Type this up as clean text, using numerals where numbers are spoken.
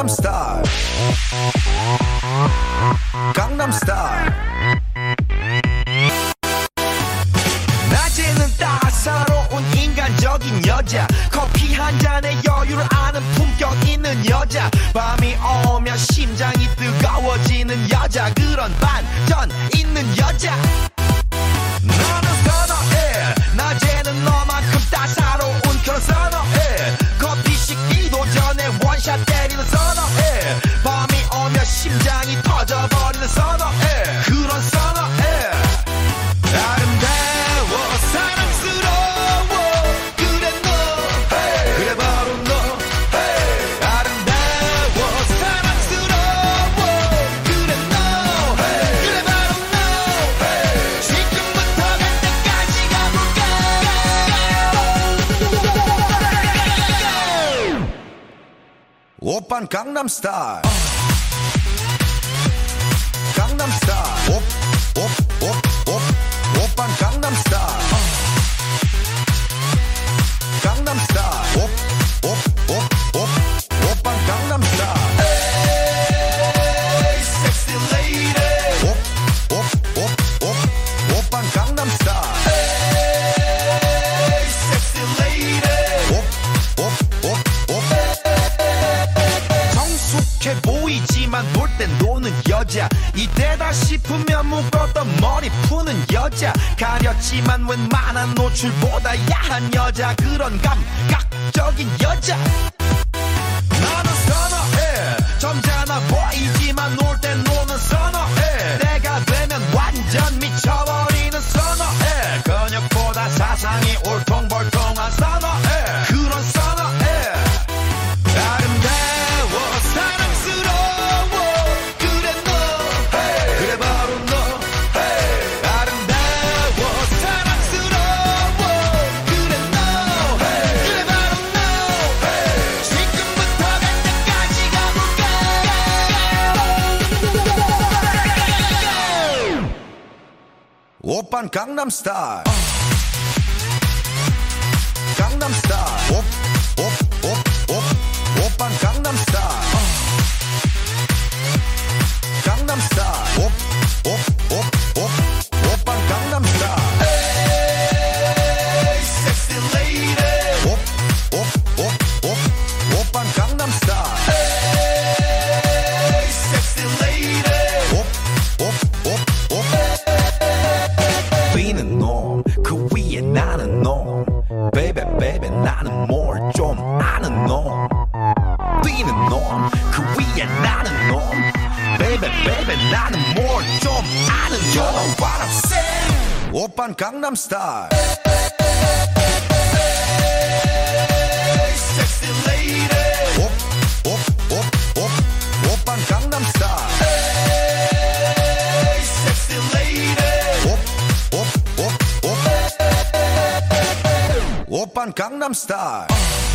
스타일 강남 스타일 낮에는 따사로운 인간적인 여자 커피 한 잔에 여유를 아는 품격 있는 여자 밤이 오면 심장이 뜨거워지는 여자 그런 반전 있는 여자 너는 선어해 낮에는 너만큼 따사로운 그런 선어해 커피 식기도 전에 원샷 때리는 선어해 밤이 오면 심장이 터져버리는 선어해 그런 선어해 아름다워 사랑스러워 그래 너 hey. 그래 바로 너 hey. 아름다워 사랑스러워 그래 너 hey. 그래 바로 너 hey. 지금부터 갈 때까지 가볼까 오빤 강남 스타일 강남 스타일 오빤 강남 스타일 강남 스타일 오빤 강남 스타일 에이 섹시 레이디 오빤 강남 스타일 에이 섹시 레이디 성숙해 보이지만 놀 땐 노는 여자 이때다 싶으면 묶었던 머리 푸는 여자 가렸지만 웬만한 노출보다 야한 여자 그런 감각적인 여자 나는 선어해 점잖아 보이지만 놀 땐 노는 선어해 내가 되면 완전 미쳐버리는 선어해 근육보다 사상이 울퉁불퉁한 선어해 그런 선어해 아름다워 사랑스러워 그래 너 hey. 그래 바로 너 hey. 아름다워 사랑스러워 그래 너 hey. 그래 바로 너 hey. 지금부터 갈 때까지 가볼까 오빤 강남 스타일 강남 스타일 오빤 강남 스타일 강남 스타일 오빤 강남 스타일 에이 섹시 레이디 오빤 강남 스타일 에이 섹시 레이디 뛰는 놈 그 위에 나는 놈 베이베 베이베 나는 뭘 좀 아는 놈 뛰는 놈 그 위에 나는 놈 베이베 베이베 나는 뭘 좀 아는 놈 You know what I'm saying 오빤 강남 스타일 에이 섹시 레이디 오빤 강남 스타일 에이 섹시 레이디 오빤 강남 스타일